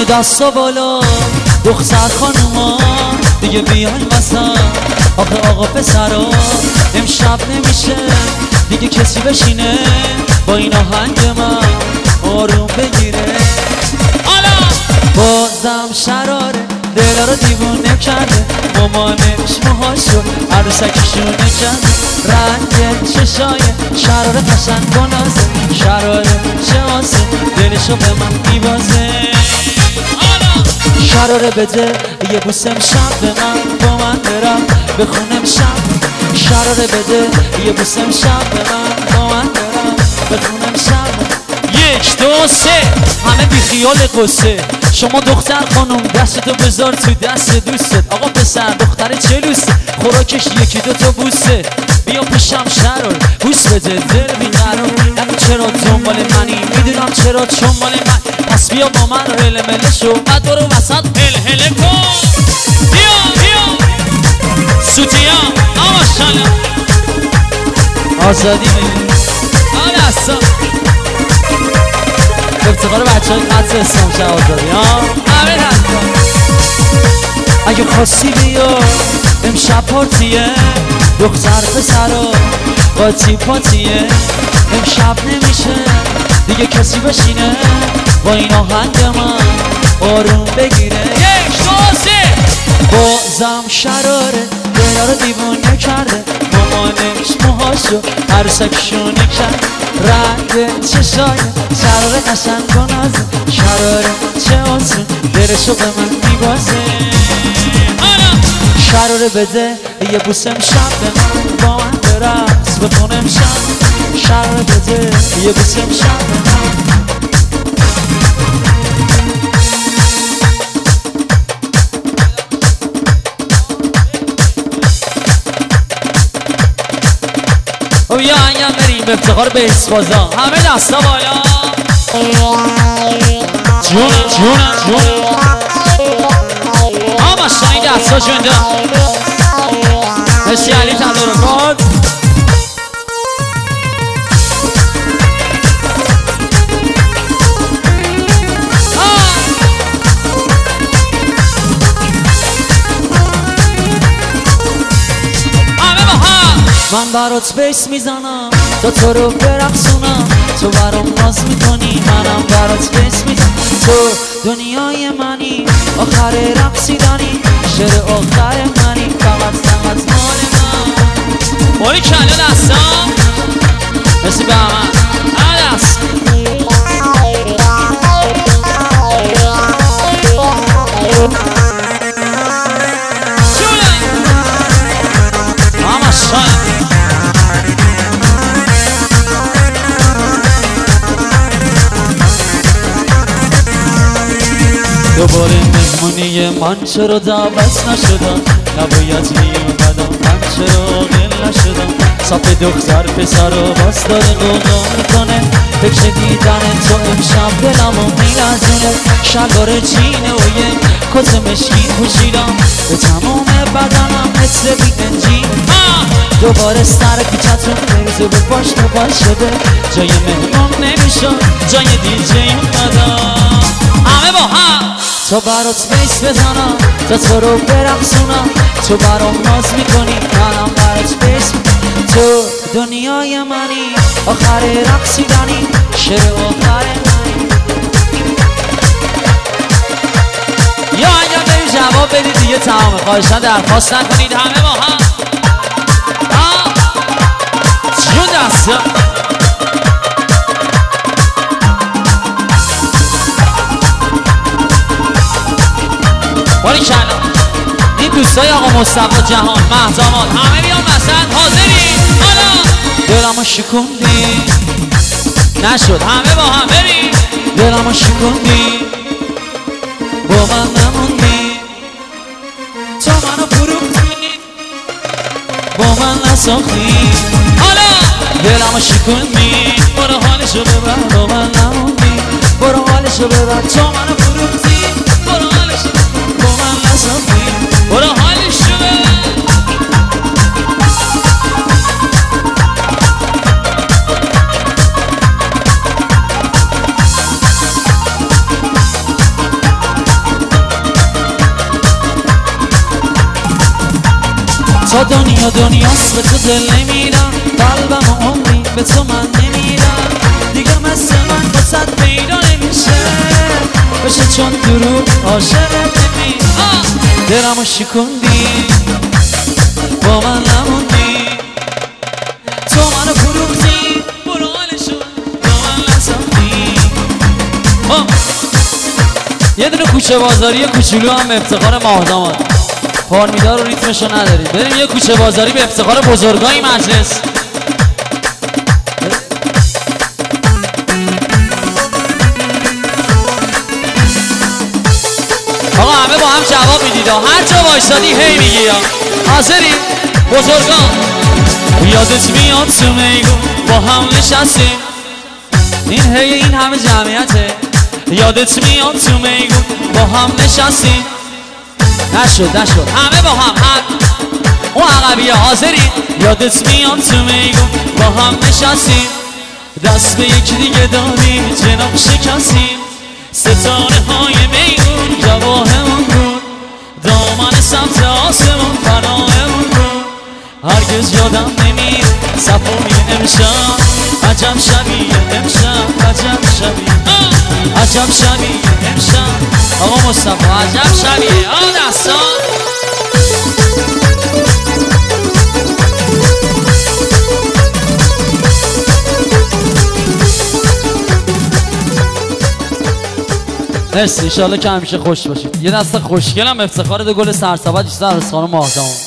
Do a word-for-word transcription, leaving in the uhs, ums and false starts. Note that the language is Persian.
همه دستا بالا دختر خانوما دیگه بیاین وسط. آخه آقا پسرا امشب نمیشه دیگه کسی بشینه با این آهنگ من آروم بگیره. حالا بازم شراره دلا رو دیوونه کرده، مامانش موهاشو عروسکشونه کرده، رنگ چشای شراره قشنگ و نازه، شراره چه آسه دلشو به من میبازه. شراره بده یه بوسه امشب به من، با من برم بخونم شب. شراره بده یه بوسه امشب به من، با من برم بخونم شب. یک دو سه همه بی خیال قصه. شما دختر خانم دستتو بذار تو دست دوستت. آقا پسر دختر چلوسه خوراکش یکی دو تا بوسه. بیا پیشم شرار بوس بده دل بیقرار. نگو چرا دنبال منی میدونم چرا چون مال من. پس بیا با من هل مله شو بعد برو وسط هل هله کن. بیا بیا سوتیا آماشالله آزادی میدونی آره اصلا افتخار بچه های قدس اسلام شه آزادی ها همه هستم. اگه خواستی بیا امشب پارتیه دختر پسرا قاطی پاتیه. امشب نمیشه دیگه کسی بشینه با این آهنگ من آروم بگیره. یک دو سه بازم شراره دلا رو دیوونه کرده، مامانش موهاشو عروسکشونه کرد، رنگ چشای شراره قشنگ و نازه، شراره چه آسون دلشو به من میبازه. شراره بده یه بوسه امشب به من، با من برقص بخونم شب. شراره بده یه بوسه امشب به من. و یا انگم بریم به افتخار به اسفازا همه دستا بالا. جون جون جون آما شاین دستا جونده مشی علی تدارکات. من برات بیس میزنم تا تو رو برقصونم، تو برام ناز میکنی منم برات بیس میزنم. تو دنیای منی آخر رقصیدنی، شعر آخر منی فقط فقط مال من. باری کله دستم مثل به من دست دوباره مهمونی من چرا دعوت نشدم، نباید میومدم من چرا عاقل نشدم. صف دختر پسر رو باز داره قوقا میکنه، فکر دیدن تو امشب دلمو میلرزونه. شلوار جینه و یک کت مشکین پوشیدم، به تمام بدنم مثل بی انجین. دوباره سر کوچه‌تون بریزه به پاش تو پاش شده، جای مهمون نمیشد جای دیجی اومدم. همه با هم تا برات بیس بزنم تا تو رو برقصونم، تو برام ناز میکنی منم برات بیس. تو دنیای منی آخر رقصیدنی، شعر آخر منی. یا اگر بریم جواب بدید دیگه تمامه، خواهشان درخواست نکنید. همه با هم جون دستا باری کلا این دوستای آقا مصطفی جهان مهزامات همه بیان وسط حاضری. حالا دلمو شکوندی نشد همه با هم بریم. دلمو شکوندی با من نموندی، تو منو فروختی با من نساختی. حالا دلمو شکوندی برو حالشو ببر با من نموندی، برو حالشو ببر تو منو فروختی برو حالشو با من نساختی، برو حالشو ببر. تا دنیا دنیاست به تو دل نمیرم، قلبم و عمری به تو من نمیرم، دیگه مثل من واسد پیدا نمیشه بشه، چون درود عاشقت نمی دلمو شکوندی با من نموندی، تو منو فروختی برو حالشو با من نساختی. یه دونه کوچه بازاری کوچولو هم به افتخار ماهداماد، پارمیدار و ریتمشو ندارید، بریم یه کوچه بازاری به افتخار بزرگای مجلس. آقا همه با هم جواب میدید، هر جا وایسادی هی میگی. حاضری؟ بزرگان یادت میاد تو میگون با هم نشستیم، این هی این همه جمعیته، یادت میاد تو میگون با هم نشستیم، نشد نشد همه با هم هم اون عقبیه. حاضری؟ یادت میاد تو میگون با هم نشستیم، دست به یکی دیگه دادیم جناب شکستیم، ستاره های میگون جواهمون بود، دامن سمت آسمون پناهمون بود، هرگز یادم نمیره صفای امشب، عجب شبیه امشب، عجب شبیه عجب شبیه امشب. آقا مصطفی عجب شبیه آقا دستان. مرسی، انشالله که همیشه خوش باشید. یه دست خوشگلم افتخار دو گل سرسبد بیشتر از خانم ماهدام.